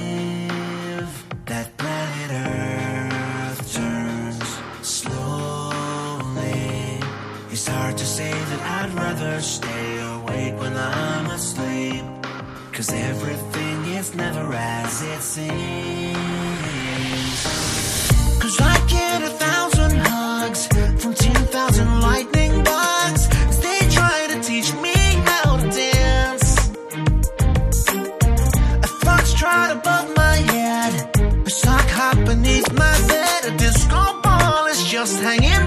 believe that planet Earth turns slowly. It's hard to say that I'd rather stay awake when I'm asleep, 'cause everything is never as it seems. 'Cause I get 1,000 hugs from 10,000 lightning bugs as they try to teach me how to dance. A fox trot above my head, a sock hop beneath my bed, a disco ball is just hanging